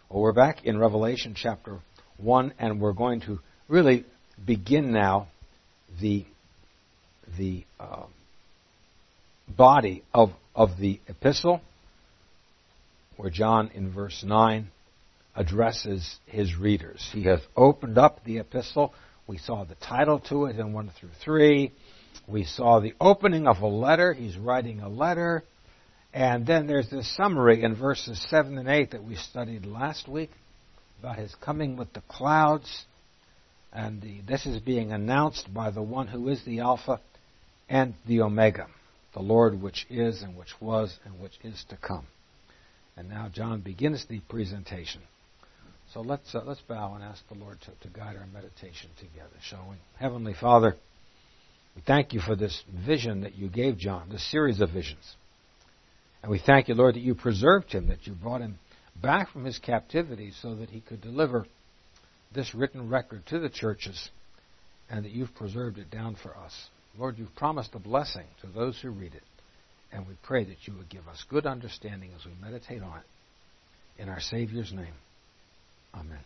Well, we're back in Revelation chapter 1, and we're going to really begin now the body of the epistle, where John in verse 9 addresses his readers. He has opened up the epistle. We saw the title to it in 1 through 3. We saw the opening of a letter. He's writing a letter. And then there's this summary in verses 7 and 8 that we studied last week about his coming with the clouds. And this is being announced by the one who is the Alpha and the Omega, the Lord which is and which was and which is to come. And now John begins the presentation. So let's bow and ask the Lord to guide our meditation together, shall we? Heavenly Father, we thank you for this vision that you gave John, this series of visions. And we thank you, Lord, that you preserved him, that you brought him back from his captivity so that he could deliver this written record to the churches, and that you've preserved it down for us. Lord, you've promised a blessing to those who read it, and we pray that you would give us good understanding as we meditate on it. In our Savior's name, amen.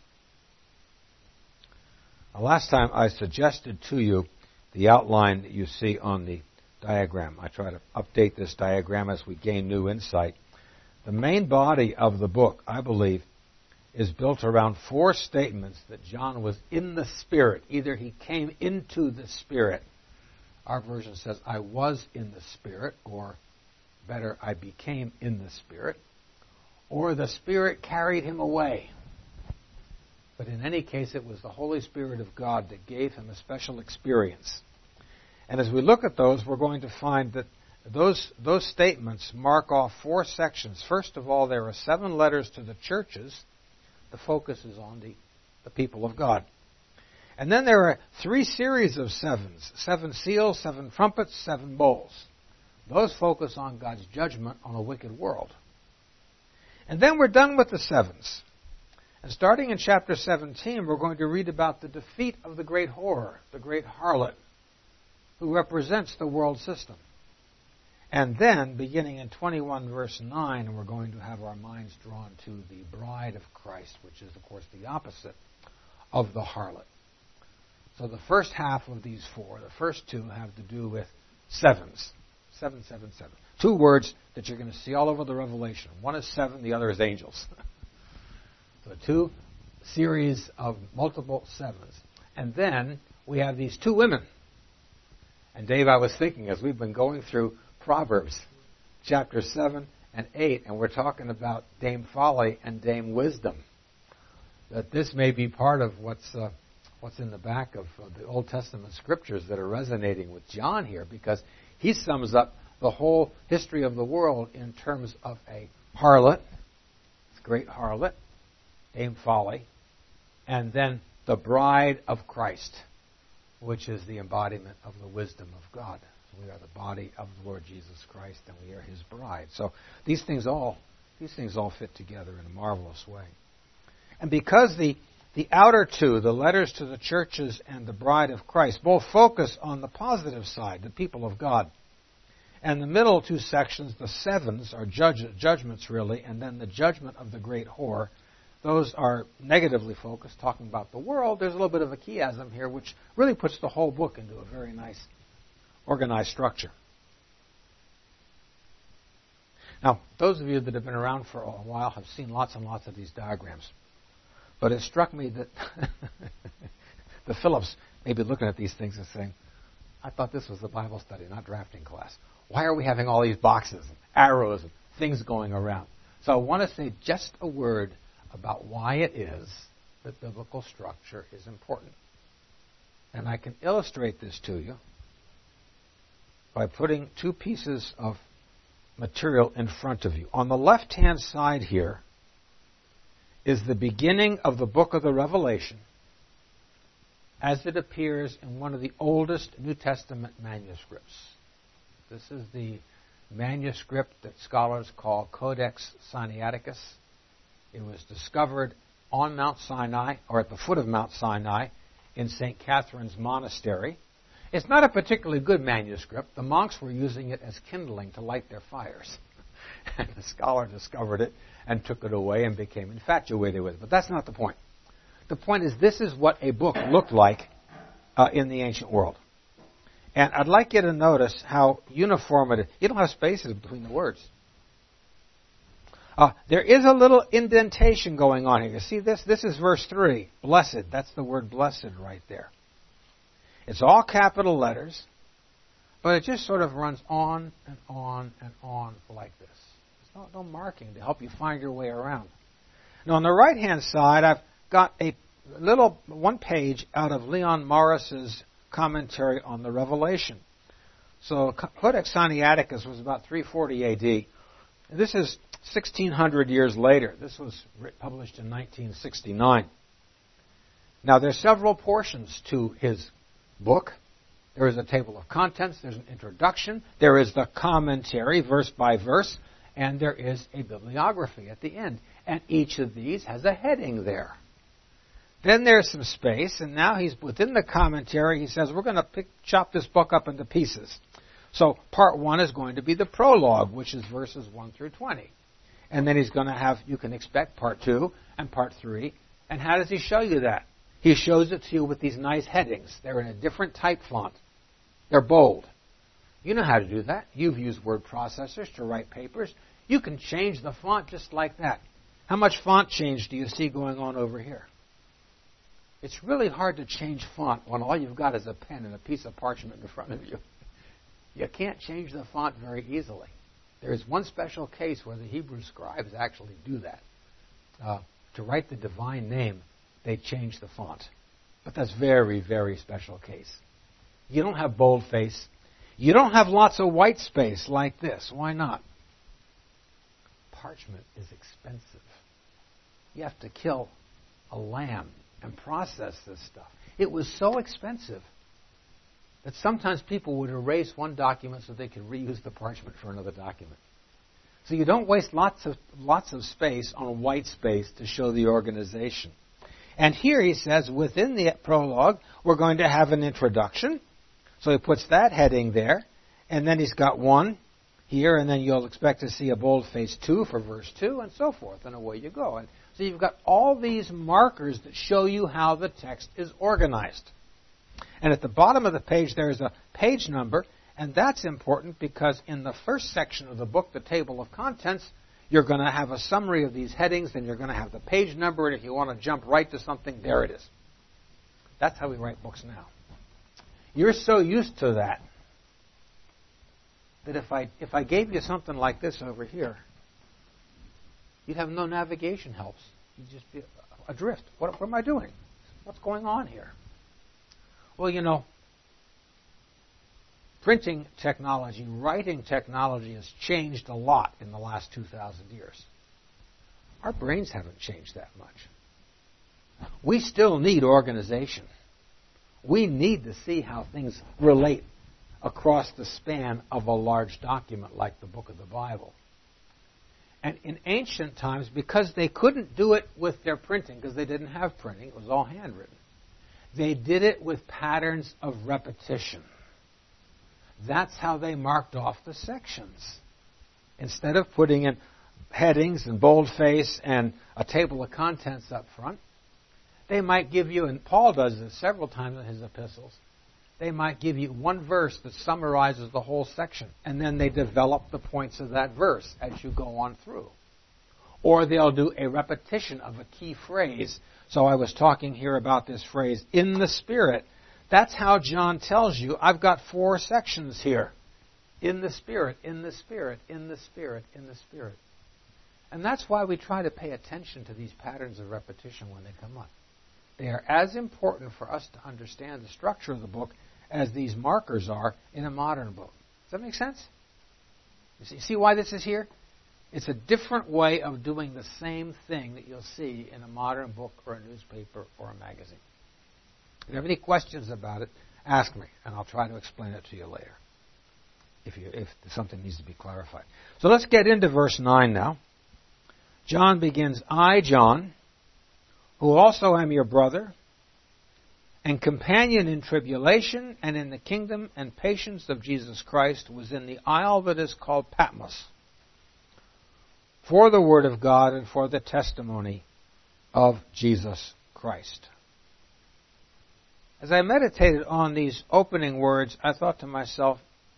Now, last time I suggested to you the outline that you see on the diagram. I try to update this diagram as we gain new insight. The main body of the book, I believe, is built around 4 statements that John was in the Spirit. Either he came into the Spirit. Our version says, I was in the Spirit, or better, I became in the Spirit. Or the Spirit carried him away. But in any case, it was the Holy Spirit of God that gave him a special experience. And as we look at those, we're going to find that those statements mark off 4 sections. First of all, there are 7 letters to the churches. The focus is on the people of God. And then there are 3 series of 7s. 7 seals, 7 trumpets, 7 bowls. Those focus on God's judgment on a wicked world. And then we're done with the 7s. And starting in chapter 17, we're going to read about the defeat of the great whore, the great harlot, who represents the world system. And then, beginning in 21 verse 9, we're going to have our minds drawn to the bride of Christ, which is, of course, the opposite of the harlot. So the first half of these 4, the first 2, have to do with 7s. 7, 7, 7. 2 words that you're going to see all over the Revelation. One is 7, the other is angels. So 2 series of multiple 7s. And then we have these 2 women. And Dave, I was thinking, as we've been going through Proverbs, chapter 7 and 8, and we're talking about Dame Folly and Dame Wisdom, that this may be part of what's in the back of the Old Testament scriptures that are resonating with John here, because he sums up the whole history of the world in terms of a harlot, this great harlot, Dame Folly, and then the bride of Christ, which is the embodiment of the wisdom of God. We are the body of the Lord Jesus Christ, and we are his bride. So these things all fit together in a marvelous way. And because the outer 2, the letters to the churches and the bride of Christ, both focus on the positive side, the people of God, and the middle 2 sections, the 7s, are judgments really, and then the judgment of the great whore, those are negatively focused, talking about the world. There's a little bit of a chiasm here, which really puts the whole book into a very nice, organized structure. Now, those of you that have been around for a while have seen lots and lots of these diagrams. But it struck me that the Phillips may be looking at these things and saying, I thought this was a Bible study, not drafting class. Why are we having all these boxes and arrows and things going around? So I want to say just a word about why it is that biblical structure is important. And I can illustrate this to you by putting 2 pieces of material in front of you. On the left-hand side here is the beginning of the book of the Revelation as it appears in one of the oldest New Testament manuscripts. This is the manuscript that scholars call Codex Sinaiticus. It was discovered on Mount Sinai, or at the foot of Mount Sinai, in St. Catherine's Monastery. It's not a particularly good manuscript. The monks were using it as kindling to light their fires. And the scholar discovered it and took it away and became infatuated with it. But that's not the point. The point is, this is what a book looked like in the ancient world. And I'd like you to notice how uniform it is. You don't have spaces between the words. There is a little indentation going on here. You see this? This is verse 3. Blessed. That's the word blessed right there. It's all capital letters, but it just sort of runs on and on and on like this. There's no marking to help you find your way around. Now, on the right-hand side, I've got a little one page out of Leon Morris's commentary on the Revelation. So, Codex Sinaiticus was about 340 A.D. This is 1,600 years later. This was published in 1969. Now, there's several portions to his book. There is a table of contents, there's an introduction, there is the commentary, verse by verse, and there is a bibliography at the end. And each of these has a heading there. Then there's some space, and now he's within the commentary, he says, we're going to chop this book up into pieces. So part 1 is going to be the prologue, which is verses 1 through 20. And then he's going to have, you can expect part 2 and part 3. And how does he show you that? He shows it to you with these nice headings. They're in a different type font. They're bold. You know how to do that. You've used word processors to write papers. You can change the font just like that. How much font change do you see going on over here? It's really hard to change font when all you've got is a pen and a piece of parchment in front of you. You can't change the font very easily. There is one special case where the Hebrew scribes actually do that. To write the divine name, they change the font. But that's very, very special case. You don't have boldface. You don't have lots of white space like this. Why not? Parchment is expensive. You have to kill a lamb and process this stuff. It was so expensive that sometimes people would erase one document so they could reuse the parchment for another document. So you don't waste lots of space on white space to show the organization. And here he says, within the prologue, we're going to have an introduction. So he puts that heading there. And then he's got 1 here, and then you'll expect to see a boldface 2 for verse 2, and so forth, and away you go. And so you've got all these markers that show you how the text is organized. And at the bottom of the page, there's a page number, and that's important because in the first section of the book, the table of contents, you're going to have a summary of these headings, then you're going to have the page number, and if you want to jump right to something, there it is. That's how we write books now. You're so used to that if I gave you something like this over here, you'd have no navigation helps. You'd just be adrift. What am I doing? What's going on here? Well, you know, printing technology, writing technology has changed a lot in the last 2,000 years. Our brains haven't changed that much. We still need organization. We need to see how things relate across the span of a large document like the book of the Bible. And in ancient times, because they couldn't do it with their printing, because they didn't have printing, it was all handwritten, they did it with patterns of repetition. That's how they marked off the sections. Instead of putting in headings and boldface and a table of contents up front, they might give you, and Paul does this several times in his epistles, they might give you one verse that summarizes the whole section, and then they develop the points of that verse as you go on through. Or they'll do a repetition of a key phrase. So I was talking here about this phrase, in the Spirit. That's how John tells you, I've got 4 sections here. In the Spirit, in the Spirit, in the Spirit, in the Spirit. And that's why we try to pay attention to these patterns of repetition when they come up. They are as important for us to understand the structure of the book as these markers are in a modern book. Does that make sense? You see why this is here? It's a different way of doing the same thing that you'll see in a modern book or a newspaper or a magazine. If you have any questions about it, ask me, and I'll try to explain it to you later if something needs to be clarified. So let's get into verse 9 now. John begins, I, John, who also am your brother, and companion in tribulation and in the kingdom and patience of Jesus Christ, was in the isle that is called Patmos, for the Word of God and for the testimony of Jesus Christ. As I meditated on these opening words, I thought to myself,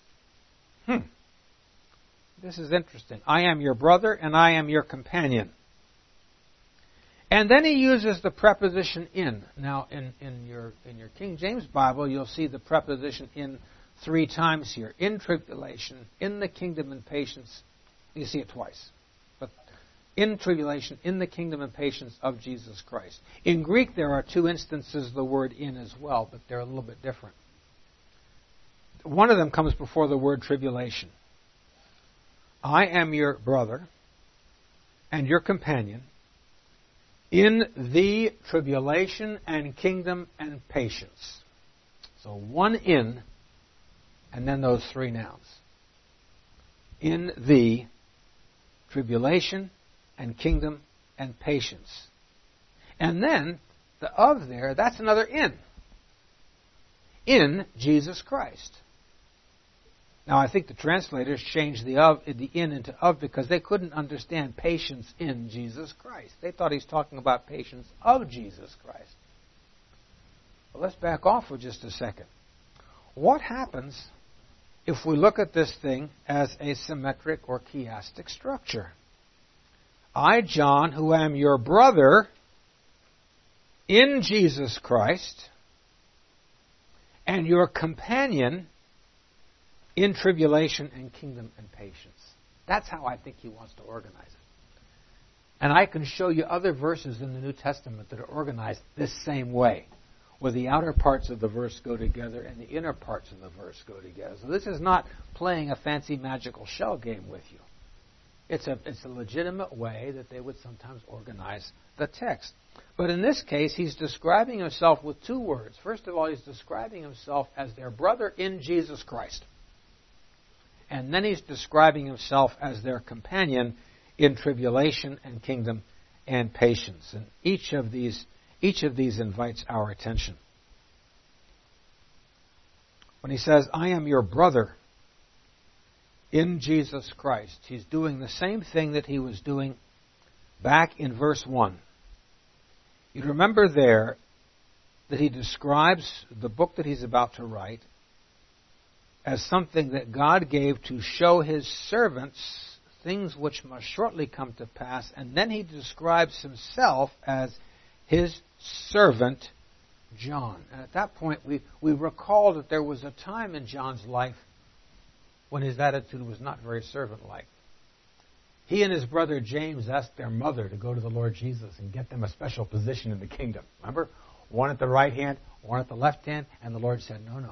this is interesting. I am your brother and I am your companion. And then he uses the preposition in. Now, in your King James Bible, you'll see the preposition in 3 times here. In tribulation, in the kingdom and patience. You see it twice. But in tribulation, in the kingdom and patience of Jesus Christ. In Greek, there are 2 instances of the word in as well, but they're a little bit different. One of them comes before the word tribulation. I am your brother and your companion in the tribulation and kingdom and patience. So 1 in, and then those 3 nouns. In the tribulation and kingdom and patience. And then the of there, that's another in. In Jesus Christ. Now, I think the translators changed the in into of because they couldn't understand patience in Jesus Christ. They thought he's talking about patience of Jesus Christ. Well, let's back off for just a second. What happens if we look at this thing as a symmetric or chiastic structure? I, John, who am your brother in Jesus Christ, and your companion in tribulation and kingdom and patience. That's how I think he wants to organize it. And I can show you other verses in the New Testament that are organized this same way, where the outer parts of the verse go together and the inner parts of the verse go together. So this is not playing a fancy magical shell game with you. It's a legitimate way that they would sometimes organize the text. But in this case, he's describing himself with 2 words. First of all, he's describing himself as their brother in Jesus Christ. And then he's describing himself as their companion in tribulation and kingdom and patience. And each of these invites our attention. When he says, I am your brother in Jesus Christ, he's doing the same thing that he was doing back in verse 1. You remember there that he describes the book that he's about to write as something that God gave to show his servants things which must shortly come to pass. And then he describes himself as his servant, John. And at that point, we recall that there was a time in John's life when his attitude was not very servant-like. He and his brother James asked their mother to go to the Lord Jesus and get them a special position in the kingdom. Remember? One at the right hand, one at the left hand, and the Lord said, no.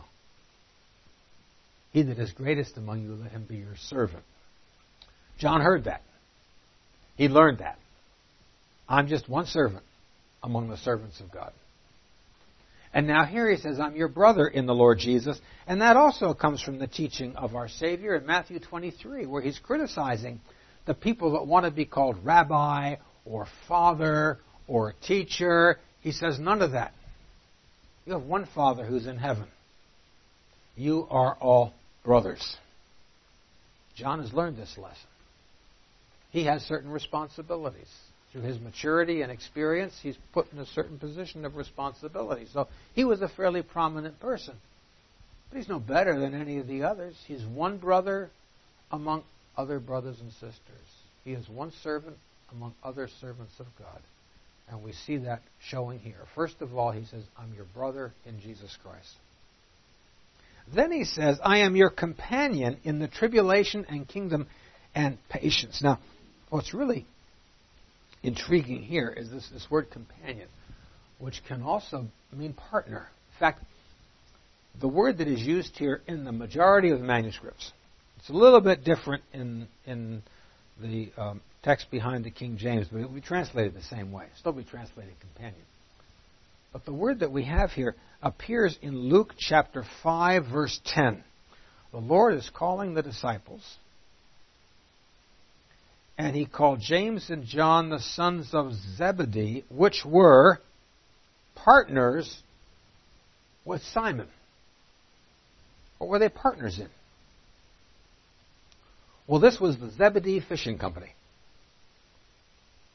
He that is greatest among you, let him be your servant. John heard that. He learned that. I'm just one servant among the servants of God. And now here he says, I'm your brother in the Lord Jesus. And that also comes from the teaching of our Savior in Matthew 23, where he's criticizing the people that want to be called rabbi or father or teacher. He says, none of that. You have one Father who's in heaven. You are all brothers. John has learned this lesson. He has certain responsibilities. Through his maturity and experience, he's put in a certain position of responsibility. So he was a fairly prominent person. But he's no better than any of the others. He's one brother among other brothers and sisters. He is one servant among other servants of God. And we see that showing here. First of all, he says, I'm your brother in Jesus Christ. Then he says, I am your companion in the tribulation and kingdom and patience. Now, what's really intriguing here is this word companion, which can also mean partner. In fact, the word that is used here in the majority of the manuscripts, it's a little bit different in the text behind the King James, but it will be translated the same way. Still be translated companion. But the word that we have here appears in Luke chapter 5, verse 10. The Lord is calling the disciples, and he called James and John, the sons of Zebedee, which were partners with Simon. What were they partners in? Well, this was the Zebedee Fishing Company.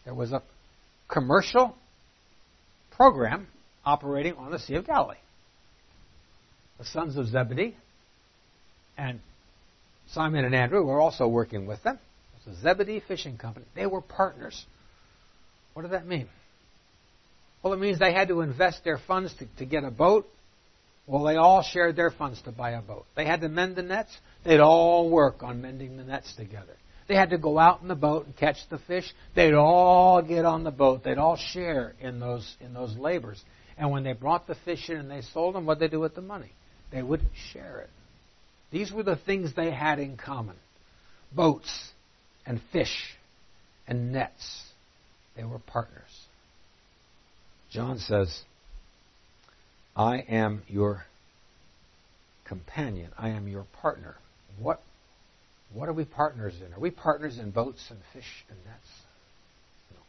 There was a commercial program operating on the Sea of Galilee. The sons of Zebedee and Simon and Andrew were also working with them. It was a Zebedee Fishing Company. They were partners. What did that mean? Well, it means they had to invest their funds to get a boat. Well, they all shared their funds to buy a boat. They had to mend the nets. They'd all work on mending the nets together. They had to go out in the boat and catch the fish. They'd all get on the boat. They'd all share in those labors. And when they brought the fish in and they sold them, what did they do with the money? They would share it. These were the things they had in common. Boats and fish and nets. They were partners. John says, I am your companion. I am your partner. What are we partners in? Are we partners in boats and fish and nets? No.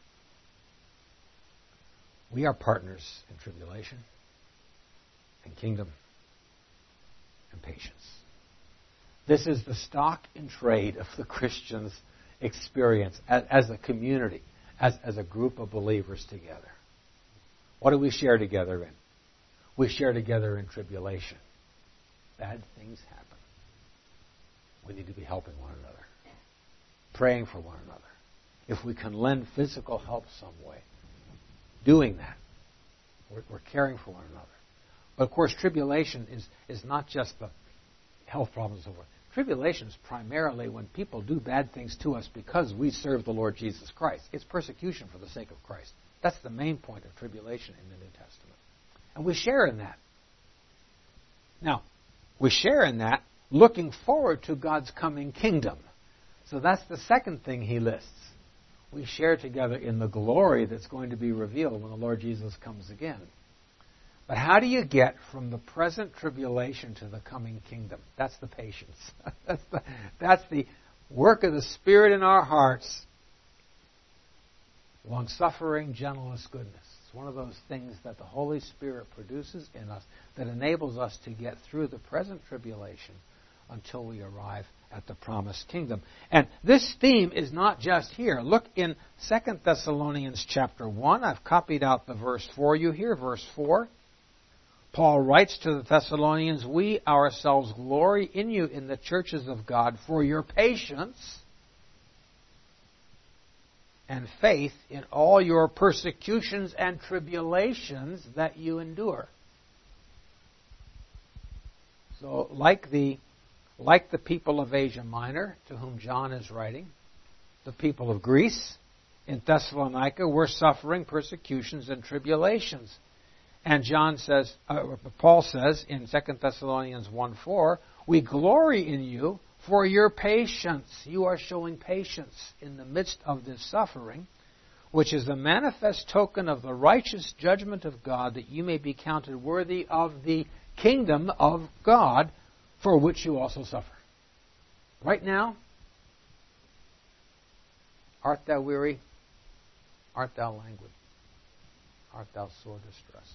We are partners in tribulation and kingdom and patience. This is the stock in trade of the Christian's experience as a community, as a group of believers together. What do we share together in? We share together in tribulation. Bad things happen. We need to be helping one another, praying for one another. If we can lend physical help some way, doing that, we're caring for one another. But of course, tribulation is not just the health problems and so forth. Tribulation is primarily when people do bad things to us because we serve the Lord Jesus Christ. It's persecution for the sake of Christ. That's the main point of tribulation in the New Testament. And we share in that. Now, we share in that looking forward to God's coming kingdom. So that's the second thing he lists. We share together in the glory that's going to be revealed when the Lord Jesus comes again. But how do you get from the present tribulation to the coming kingdom? That's the patience. That's the work of the Spirit in our hearts. Long-suffering, gentleness, goodness. It's one of those things that the Holy Spirit produces in us that enables us to get through the present tribulation until we arrive at the promised kingdom. And this theme is not just here. Look in 2 Thessalonians chapter 1. I've copied out the verse for you here, verse 4. Paul writes to the Thessalonians, we ourselves glory in you in the churches of God for your patience and faith in all your persecutions and tribulations that you endure. So, like the people of Asia Minor, to whom John is writing, the people of Greece in Thessalonica were suffering persecutions and tribulations. And Paul says in 2 Thessalonians 1:4, we glory in you for your patience. You are showing patience in the midst of this suffering, which is a manifest token of the righteous judgment of God, that you may be counted worthy of the kingdom of God, for which you also suffer. Right now, art thou weary? Art thou languid? Art thou sore distressed?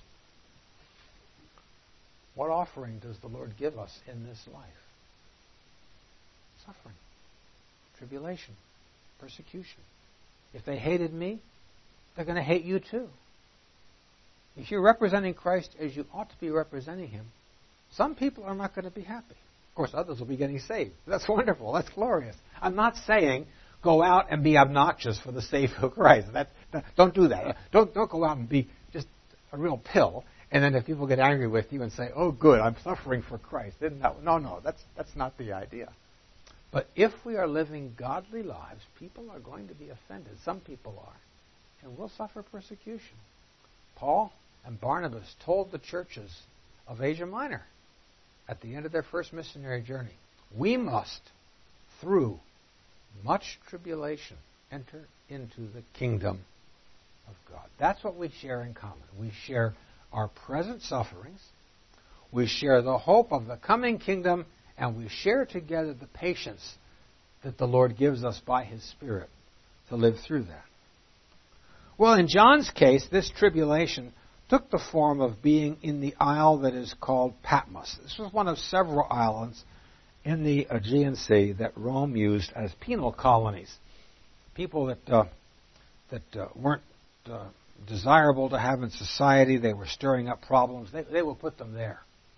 What offering does the Lord give us in this life? Suffering, tribulation, persecution. If they hated me, they're going to hate you too. If you're representing Christ as you ought to be representing Him, some people are not going to be happy. Of course, others will be getting saved. That's wonderful. That's glorious. I'm not saying go out and be obnoxious for the sake of Christ. Don't do that. Don't go out and be just a real pill. And then if people get angry with you and say, "Oh, good, I'm suffering for Christ," no, that's not the idea. But if we are living godly lives, people are going to be offended. Some people are, and will suffer persecution. Paul and Barnabas told the churches of Asia Minor at the end of their first missionary journey, we must, through much tribulation, enter into the kingdom of God. That's what we share in common. We share our present sufferings, we share the hope of the coming kingdom, and we share together the patience that the Lord gives us by His Spirit to live through that. Well, in John's case, this tribulation took the form of being in the isle that is called Patmos. This was one of several islands in the Aegean Sea that Rome used as penal colonies. People that weren't desirable to have in society. They were stirring up problems. They will put them there.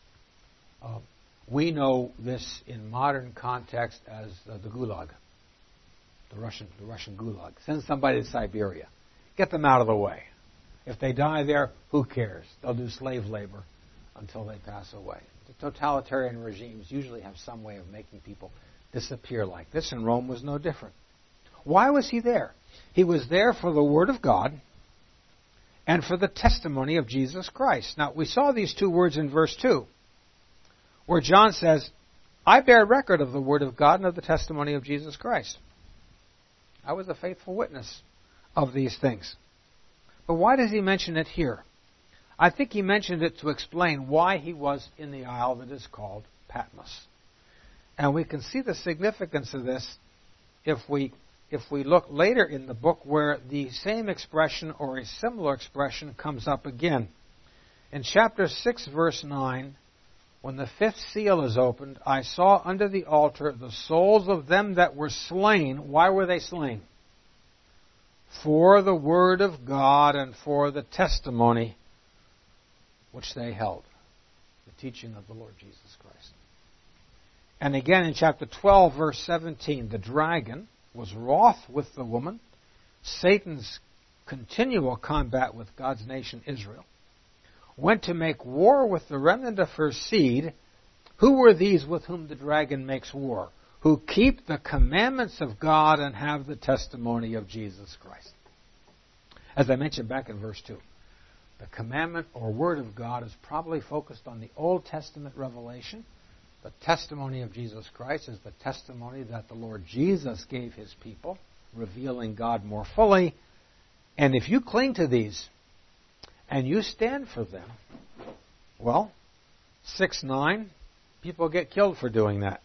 We know this in modern context as the Gulag, the Russian Gulag. Send somebody to Siberia. Get them out of the way. If they die there, who cares? They'll do slave labor until they pass away. The totalitarian regimes usually have some way of making people disappear like this, and Rome was no different. Why was he there? He was there for the Word of God and for the testimony of Jesus Christ. Now, we saw these two words in verse 2, where John says, I bear record of the Word of God and of the testimony of Jesus Christ. I was a faithful witness of these things. But why does he mention it here? I think he mentioned it to explain why he was in the isle that is called Patmos. And we can see the significance of this if we look later in the book where the same expression or a similar expression comes up again. In chapter 6, verse 9, when the fifth seal is opened, I saw under the altar the souls of them that were slain. Why were they slain? For the word of God and for the testimony which they held, the teaching of the Lord Jesus Christ. And again in chapter 12, verse 17, the dragon was wroth with the woman, Satan's continual combat with God's nation Israel, went to make war with the remnant of her seed. Who were these with whom the dragon makes war? Who keep the commandments of God and have the testimony of Jesus Christ. As I mentioned back in verse 2, the commandment or word of God is probably focused on the Old Testament revelation. The testimony of Jesus Christ is the testimony that the Lord Jesus gave his people, revealing God more fully. And if you cling to these and you stand for them, well, 6:9, people get killed for doing that.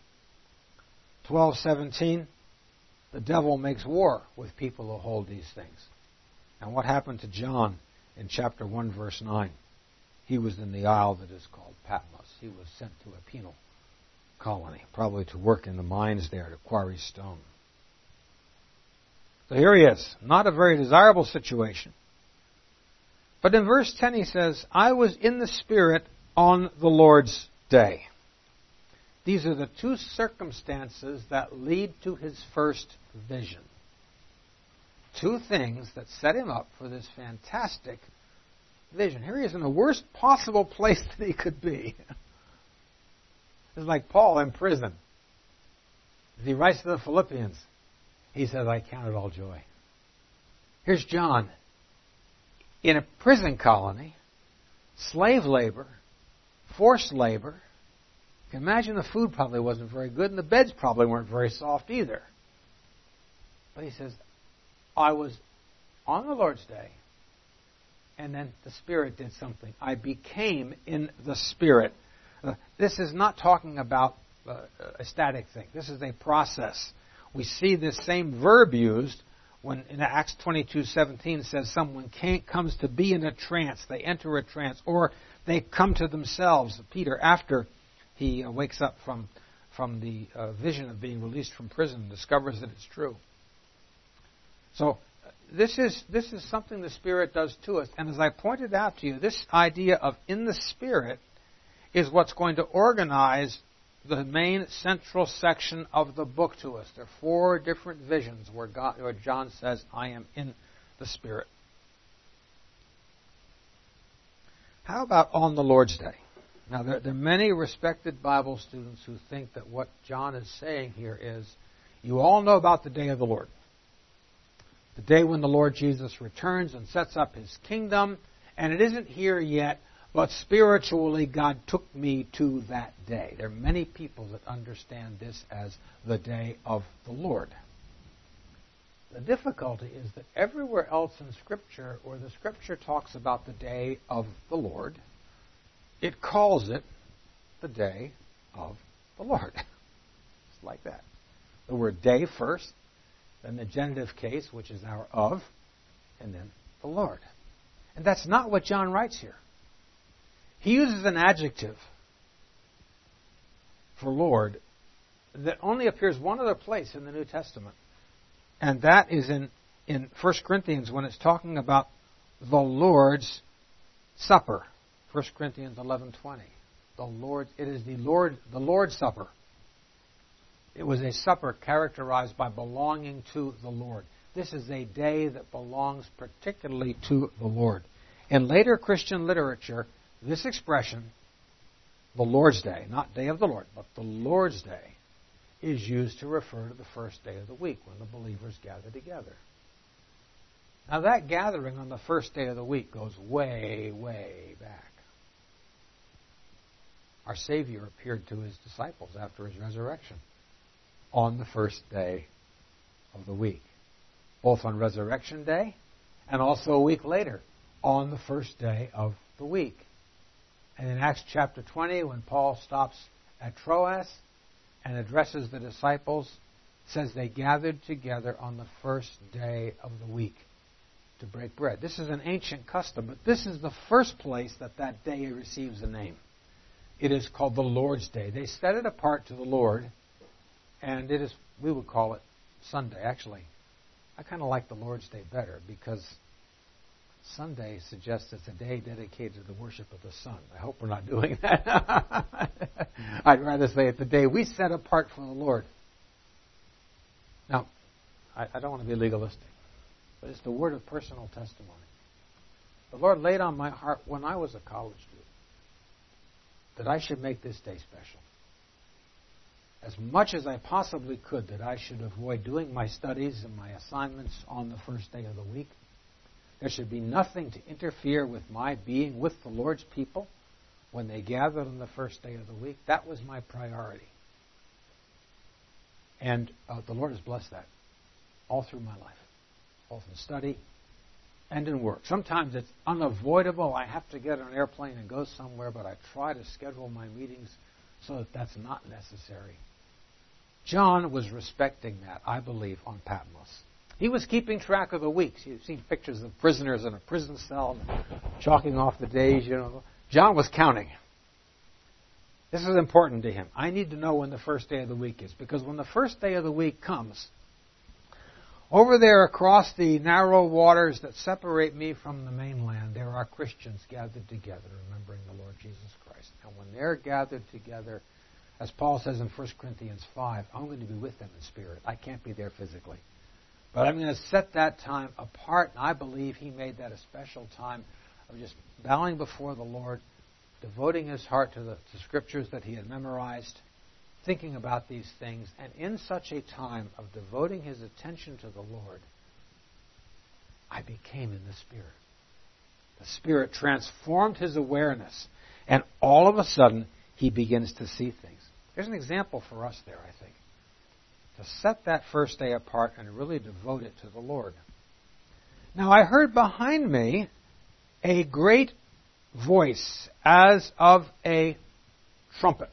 12:17, the devil makes war with people who hold these things. And what happened to John in chapter 1, verse 9? He was in the isle that is called Patmos. He was sent to a penal colony, probably to work in the mines there to quarry stone. So here he is. Not a very desirable situation. But in verse 10 he says, I was in the Spirit on the Lord's day. These are the two circumstances that lead to his first vision. Two things that set him up for this fantastic vision. Here he is in the worst possible place that he could be. It's like Paul in prison. As he writes to the Philippians, he says, I count it all joy. Here's John in a prison colony, slave labor, forced labor. You can imagine the food probably wasn't very good and the beds probably weren't very soft either. But he says, I was on the Lord's day, and then the Spirit did something. I became in the Spirit. This is not talking about a static thing. This is a process. We see this same verb used when in Acts 22:17 says someone comes to be in a trance. They enter a trance, or they come to themselves. Peter, after he wakes up from the vision of being released from prison, discovers that it's true. So this is something the Spirit does to us. And as I pointed out to you, this idea of in the Spirit is what's going to organize the main central section of the book to us. There are 4 different visions where John says, I am in the Spirit. How about on the Lord's Day? Now, there are many respected Bible students who think that what John is saying here is, you all know about the day of the Lord. The day when the Lord Jesus returns and sets up his kingdom, and it isn't here yet, but spiritually God took me to that day. There are many people that understand this as the day of the Lord. The difficulty is that everywhere else in Scripture, where the Scripture talks about the day of the Lord, it calls it the day of the Lord. It's like that. The word day first, then the genitive case, which is our of, and then the Lord. And that's not what John writes here. He uses an adjective for Lord that only appears one other place in the New Testament. And that is in in 1 Corinthians when it's talking about the Lord's Supper. 1 Corinthians 11:20. It is the Lord's Supper. It was a supper characterized by belonging to the Lord. This is a day that belongs particularly to the Lord. In later Christian literature, this expression, the Lord's Day, not Day of the Lord, but the Lord's Day, is used to refer to the first day of the week when the believers gather together. Now that gathering on the first day of the week goes way, way back. Our Savior appeared to His disciples after His resurrection on the first day of the week, both on Resurrection Day and also a week later on the first day of the week. And in Acts chapter 20, when Paul stops at Troas and addresses the disciples, it says they gathered together on the first day of the week to break bread. This is an ancient custom, but this is the first place that that day receives a name. It is called the Lord's Day. They set it apart to the Lord, and it is, we would call it Sunday. Actually, I kind of like the Lord's Day better because Sunday suggests it's a day dedicated to the worship of the sun. I hope we're not doing that. I'd rather say it's the day we set apart for the Lord. Now, I don't want to be legalistic, but it's the word of personal testimony. The Lord laid on my heart when I was a college student that I should make this day special. As much as I possibly could, that I should avoid doing my studies and my assignments on the first day of the week. There should be nothing to interfere with my being with the Lord's people when they gathered on the first day of the week. That was my priority. And the Lord has blessed that all through my life, both in study and in work. Sometimes it's unavoidable. I have to get on an airplane and go somewhere, but I try to schedule my meetings so that that's not necessary. John was respecting that, I believe, on Patmos. He was keeping track of the weeks. You've seen pictures of prisoners in a prison cell, chalking off the days, John was counting. This is important to him. I need to know when the first day of the week is, because when the first day of the week comes, over there across the narrow waters that separate me from the mainland, there are Christians gathered together, remembering the Lord Jesus Christ. And when they're gathered together, as Paul says in 1 Corinthians 5, I'm going to be with them in spirit. I can't be there physically. But I'm going to set that time apart, and I believe he made that a special time of just bowing before the Lord, devoting his heart to the scriptures that he had memorized, thinking about these things, and in such a time of devoting his attention to the Lord, I became in the Spirit. The Spirit transformed his awareness, and all of a sudden, he begins to see things. There's an example for us there, I think, to set that first day apart and really devote it to the Lord. Now, I heard behind me a great voice as of a trumpet.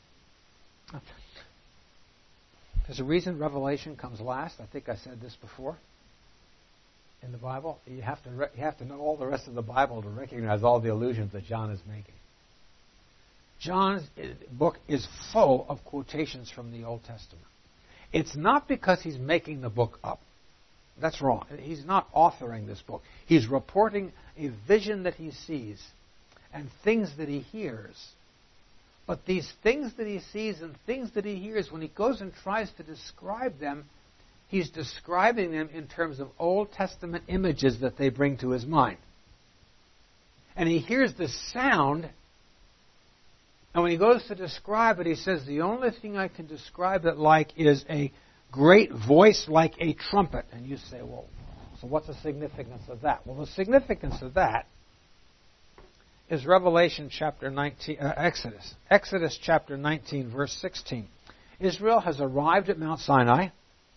There's a reason Revelation comes last. I think I said this before. In the Bible, you have to know all the rest of the Bible to recognize all the allusions that John is making. John's book is full of quotations from the Old Testament. It's not because he's making the book up. That's wrong. He's not authoring this book. He's reporting a vision that he sees and things that he hears. But these things that he sees and things that he hears, when he goes and tries to describe them, he's describing them in terms of Old Testament images that they bring to his mind. And he hears the sound, and when he goes to describe it, he says, the only thing I can describe it like is a great voice like a trumpet. And you say, well, so what's the significance of that? Well, the significance of that is Revelation chapter 19, Exodus chapter 19, verse 16. Israel has arrived at Mount Sinai.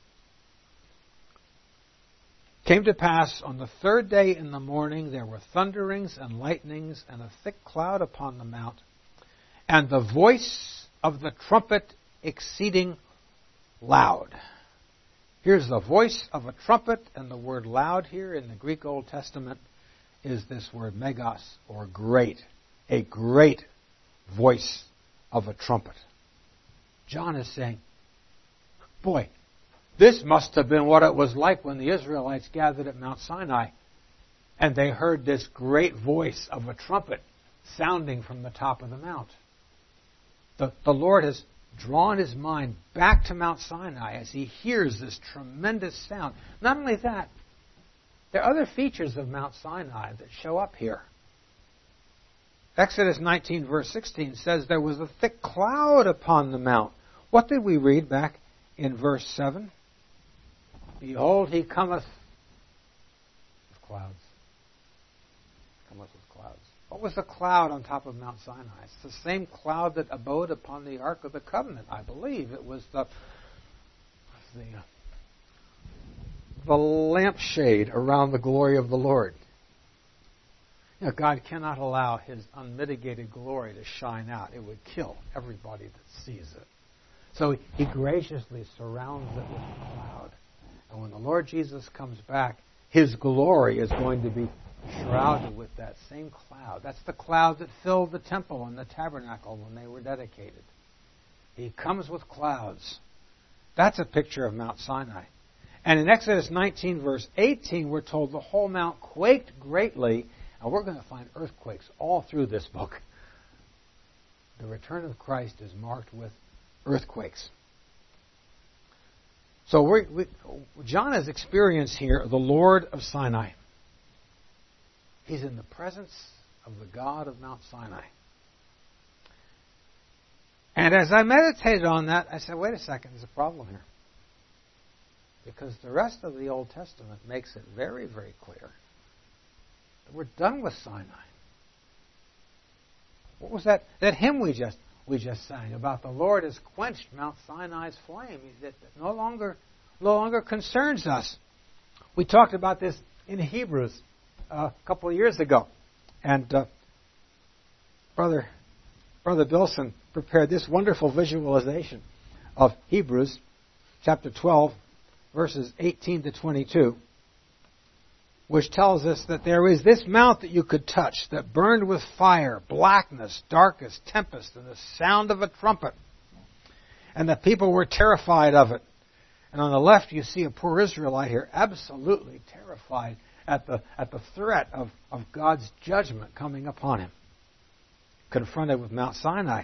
Came to pass on the third day in the morning there were thunderings and lightnings and a thick cloud upon the mount, and the voice of the trumpet exceeding loud. Here's the voice of a trumpet, and the word loud here in the Greek Old Testament is this word megas, or great. A great voice of a trumpet. John is saying, boy, This must have been what it was like when the Israelites gathered at Mount Sinai and they heard this great voice of a trumpet sounding from the top of the mount. The Lord has drawn his mind back to Mount Sinai as he hears this tremendous sound. Not only that, there are other features of Mount Sinai that show up here. Exodus 19 verse 16 says there was a thick cloud upon the mount. What did we read back in verse 7? Behold, he cometh with clouds. Cometh with clouds. What was the cloud on top of Mount Sinai? It's the same cloud that abode upon the Ark of the Covenant, I believe. It was the lampshade around the glory of the Lord. You know, God cannot allow his unmitigated glory to shine out. It would kill everybody that sees it. So he graciously surrounds it with a cloud. And when the Lord Jesus comes back, his glory is going to be shrouded with that same cloud. That's the cloud that filled the temple and the tabernacle when they were dedicated. He comes with clouds. That's a picture of Mount Sinai. And in Exodus 19, verse 18, we're told the whole mount quaked greatly. And we're going to find earthquakes all through this book. The return of Christ is marked with earthquakes. So John has experienced here the Lord of Sinai. He's in the presence of the God of Mount Sinai. And as I meditated on that, I said, wait a second, there's a problem here. Because the rest of the Old Testament makes it very, very clear that we're done with Sinai. What was that hymn we just sang about the Lord has quenched Mount Sinai's flame? That no longer concerns us. We talked about this in Hebrews a couple of years ago, and Brother Bilson prepared this wonderful visualization of Hebrews chapter 12, verses 18 to 22, which tells us that there is this mount that you could touch that burned with fire, blackness, darkness, tempest, and the sound of a trumpet. And the people were terrified of it. And on the left you see a poor Israelite here absolutely terrified at the threat of God's judgment coming upon him, confronted with Mount Sinai.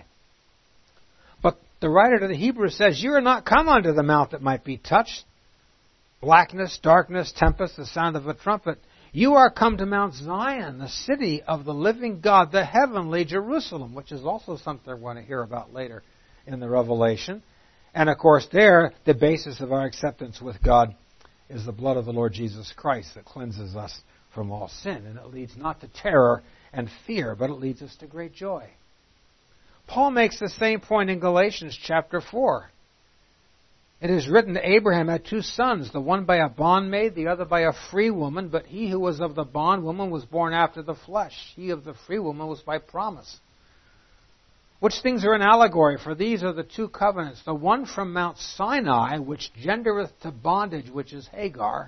But the writer to the Hebrews says, you are not come unto the mount that might be touched, blackness, darkness, tempest, the sound of a trumpet. You are come to Mount Zion, the city of the living God, the heavenly Jerusalem, which is also something we're going to hear about later in the Revelation. And of course there, the basis of our acceptance with God is the blood of the Lord Jesus Christ that cleanses us from all sin. And it leads not to terror and fear, but it leads us to great joy. Paul makes the same point in Galatians chapter 4. It is written that Abraham had two sons, the one by a bondmaid, the other by a free woman, but he who was of the bondwoman was born after the flesh. He of the free woman was by promise. Which things are an allegory? For these are the two covenants, the one from Mount Sinai, which gendereth to bondage, which is Hagar.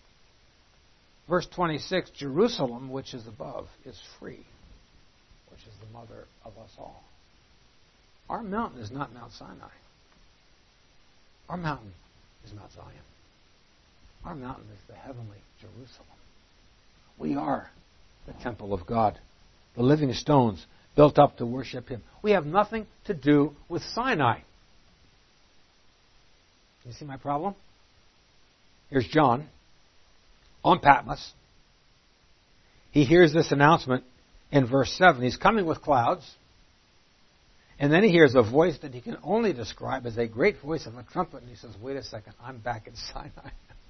Verse 26, Jerusalem, which is above, is free, which is the mother of us all. Our mountain is not Mount Sinai. Our mountain is Mount Zion. Our mountain is the heavenly Jerusalem. We are the temple of God, the living stones built up to worship him. We have nothing to do with Sinai. You see my problem? Here's John on Patmos. He hears this announcement in verse 7. He's coming with clouds. And then he hears a voice that he can only describe as a great voice of a trumpet. And he says, wait a second, I'm back in Sinai.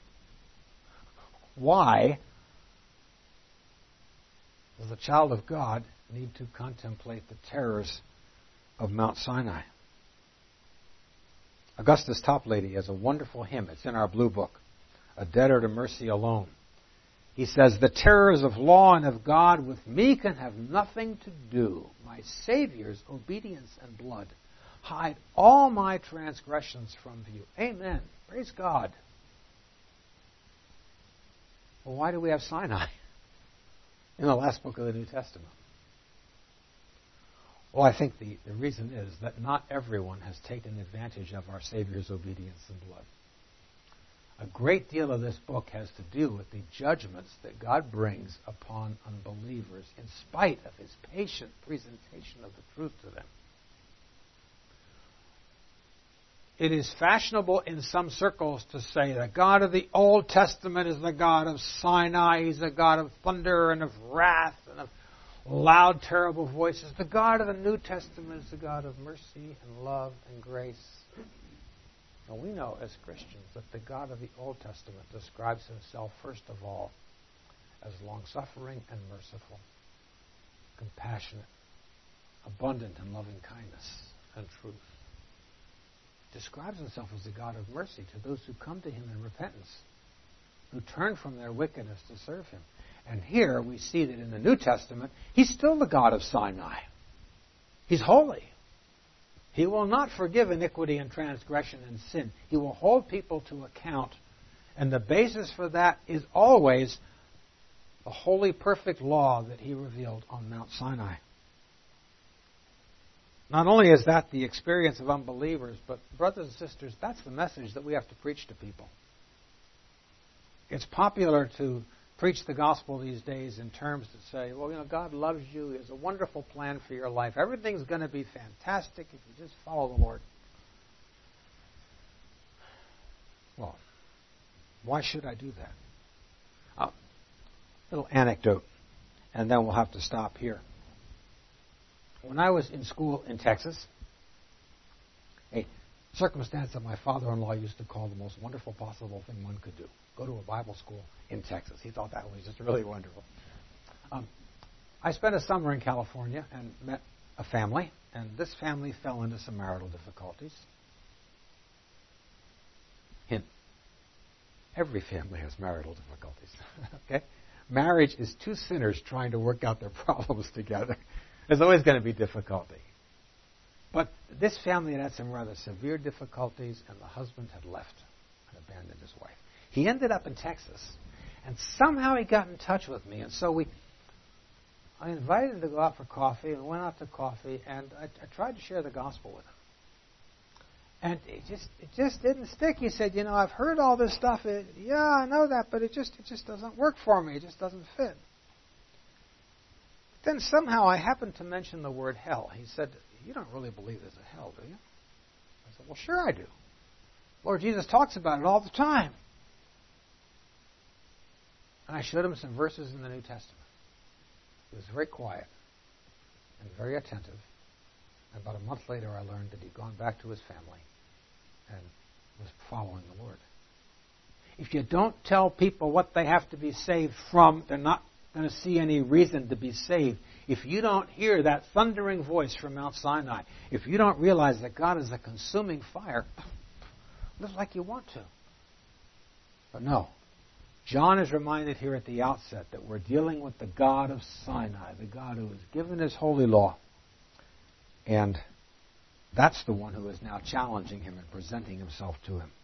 Why does a child of God need to contemplate the terrors of Mount Sinai? Augustus Toplady has a wonderful hymn. It's in our blue book, A Debtor to Mercy Alone. He says, the terrors of law and of God with me can have nothing to do. My Savior's obedience and blood hide all my transgressions from view. Amen. Praise God. Well, why do we have Sinai in the last book of the New Testament? Well, I think the reason is that not everyone has taken advantage of our Savior's obedience and blood. A great deal of this book has to do with the judgments that God brings upon unbelievers in spite of his patient presentation of the truth to them. It is fashionable in some circles to say the God of the Old Testament is the God of Sinai. He's the God of thunder and of wrath and of loud, terrible voices. The God of the New Testament is the God of mercy and love and grace. And we know as Christians that the God of the Old Testament describes himself, first of all, as long-suffering and merciful, compassionate, abundant in loving kindness and truth. Describes himself as the God of mercy to those who come to him in repentance, who turn from their wickedness to serve him. And here we see that in the New Testament, he's still the God of Sinai. He's holy. He will not forgive iniquity and transgression and sin. He will hold people to account. And the basis for that is always the holy, perfect law that he revealed on Mount Sinai. Not only is that the experience of unbelievers, but brothers and sisters, that's the message that we have to preach to people. It's popular to preach the gospel these days in terms that say, well, God loves you. He has a wonderful plan for your life. Everything's going to be fantastic if you just follow the Lord. Well, why should I do that? Little anecdote, and then we'll have to stop here. When I was in school in Texas, a circumstance that my father-in-law used to call the most wonderful possible thing one could do. Go to a Bible school in Texas. He thought that was just really wonderful. I spent a summer in California and met a family, and this family fell into some marital difficulties. Hint. Every family has marital difficulties. Okay? Marriage is two sinners trying to work out their problems together. There's always going to be difficulty. But this family had some rather severe difficulties, and the husband had left and abandoned his wife. He ended up in Texas, and somehow he got in touch with me. And so I invited him to go out for coffee, and we went out to coffee, and I tried to share the gospel with him. And it just didn't stick. He said, I've heard all this stuff. Yeah, I know that, but it just doesn't work for me. It just doesn't fit. Then somehow I happened to mention the word hell. He said, you don't really believe there's a hell, do you? I said, well, sure I do. Lord Jesus talks about it all the time. And I showed him some verses in the New Testament. He was very quiet and very attentive. And about a month later, I learned that he'd gone back to his family and was following the Lord. If you don't tell people what they have to be saved from, they're not going to see any reason to be saved. If you don't hear that thundering voice from Mount Sinai, if you don't realize that God is a consuming fire, live like you want to. But no. John is reminded here at the outset that we're dealing with the God of Sinai, the God who has given his holy law. And that's the one who is now challenging him and presenting himself to him.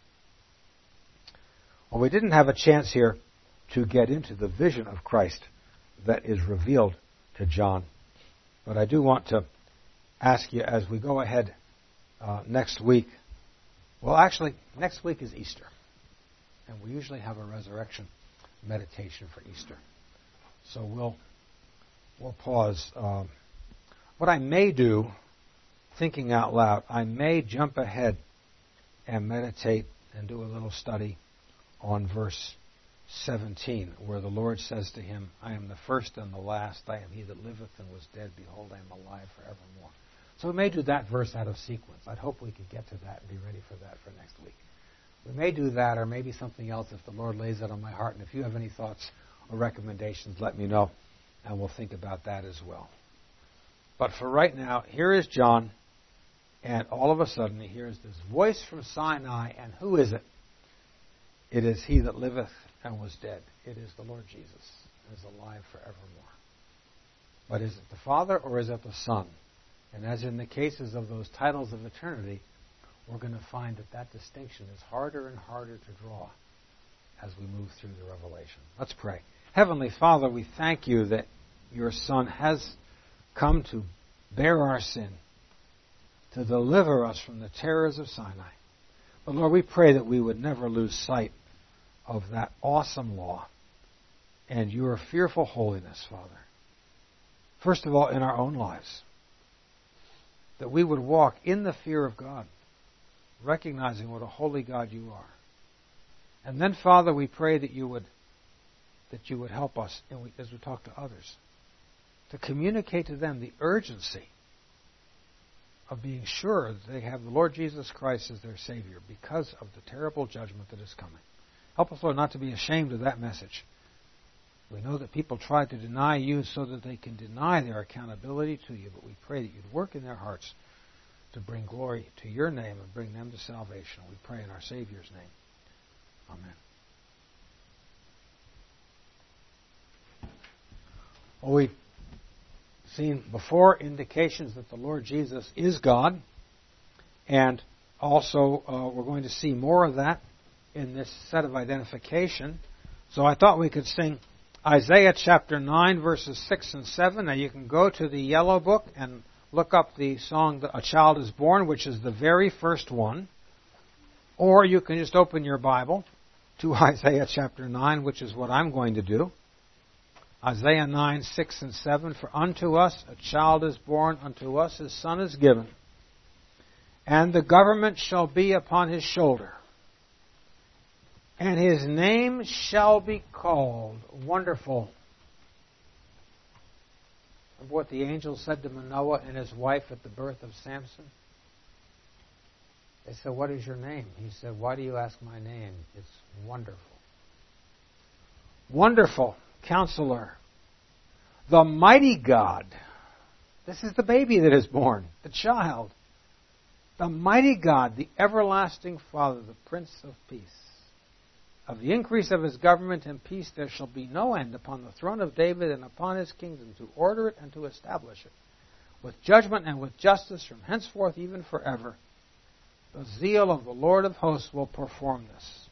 Well, we didn't have a chance here to get into the vision of Christ that is revealed to John. But I do want to ask you as we go ahead next week. Well, actually, next week is Easter. And we usually have a resurrection meditation for Easter. So we'll pause. What I may do, thinking out loud, I may jump ahead and meditate and do a little study on verse 17, where the Lord says to him, I am the first and the last. I am he that liveth and was dead. Behold, I am alive forevermore. So we may do that verse out of sequence. I'd hope we could get to that and be ready for that for next week. We may do that or maybe something else if the Lord lays it on my heart. And if you have any thoughts or recommendations, let me know, and we'll think about that as well. But for right now, here is John, and all of a sudden he hears this voice from Sinai, and who is it? It is he that liveth and was dead. It is the Lord Jesus, and is alive forevermore. But is it the Father or is it the Son? And as in the cases of those titles of eternity, we're going to find that distinction is harder and harder to draw as we move through the Revelation. Let's pray. Heavenly Father, we thank you that your Son has come to bear our sin, to deliver us from the terrors of Sinai. But Lord, we pray that we would never lose sight of that awesome law and your fearful holiness, Father. First of all, in our own lives, that we would walk in the fear of God, recognizing what a holy God you are. And then, Father, we pray that you would help us as we talk to others, to communicate to them the urgency of being sure that they have the Lord Jesus Christ as their Savior because of the terrible judgment that is coming. Help us, Lord, not to be ashamed of that message. We know that people try to deny you so that they can deny their accountability to you, but we pray that you'd work in their hearts to bring glory to your name and bring them to salvation. We pray in our Savior's name. Amen. Well, we've seen before indications that the Lord Jesus is God, and also we're going to see more of that in this set of identification. So I thought we could sing Isaiah chapter 9, verses 6 and 7. Now you can go to the yellow book and look up the song, A Child is Born, which is the very first one. Or you can just open your Bible to Isaiah chapter 9, which is what I'm going to do. Isaiah 9, 6 and 7. For unto us a child is born, unto us a son is given. And the government shall be upon his shoulder. And his name shall be called Wonderful. Remember what the angel said to Manoah and his wife at the birth of Samson? They said, what is your name? He said, why do you ask my name? It's wonderful. Wonderful Counselor. The mighty God. This is the baby that is born, the child. The mighty God, the everlasting Father, the Prince of Peace. Of the increase of his government and peace there shall be no end upon the throne of David and upon his kingdom, to order it and to establish it, with judgment and with justice from henceforth even forever. The zeal of the Lord of hosts will perform this.